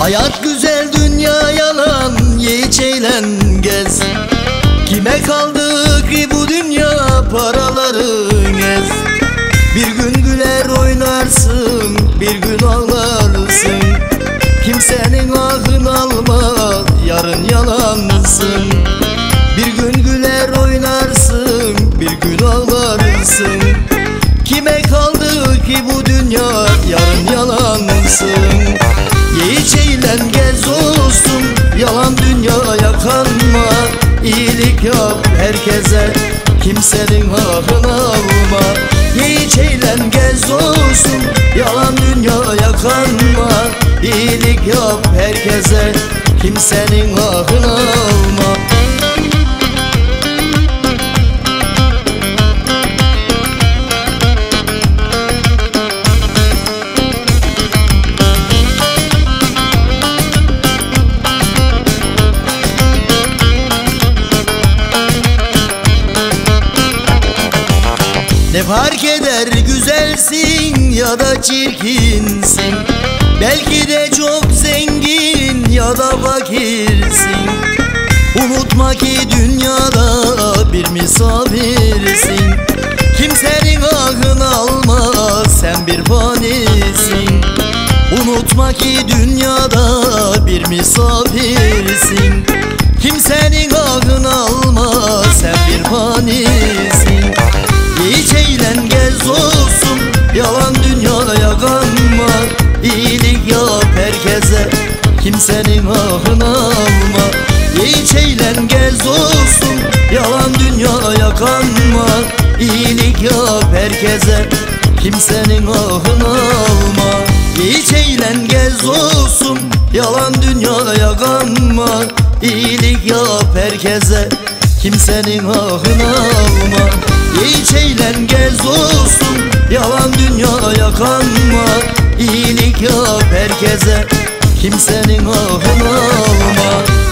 Hayat güzel, dünya yalan, ye iç eğlen gez. Kime kaldı ki bu dünya, paraları gez. Bir gün güler oynarsın, bir gün ağlarsın. Kimsenin ahını alma, yarın yalansın. Bir gün güler oynarsın, bir gün ağlarsın. Kime kaldı ki bu dünya, yarın yalansın. Ye iç eğlen gez olsun, yalan dünyaya kanma. İyilik yap herkese, kimsenin hakkını alma. Ye iç eğlen gez olsun, yalan dünyaya kanma. İyilik yap herkese, kimsenin hakkını alma. Ne fark eder güzelsin ya da çirkinsin. Belki de çok zengin ya da fakirsin. Unutma ki dünyada bir misafirsin. Kimsenin ahını alma, sen bir fanisin. Unutma ki dünyada bir misafirsin. Kimsenin ahını alma, sen bir fanisin. Ye iç eğlen gez olsun, yalan dünyaya kanma. İyilik yap herkese, kimsenin ahını alma. Ye iç eğlen gez olsun, yalan dünyaya kanma. İyilik yap herkese, kimsenin ahını alma. Ye iç eğlen gez olsun, yalan dünyaya kanma. İyilik yap herkese, kimsenin ahını alma. Ye iç eğlen gez olsun, yalan dünyaya kanma. İyilik yap herkese, kimsenin ahını alma.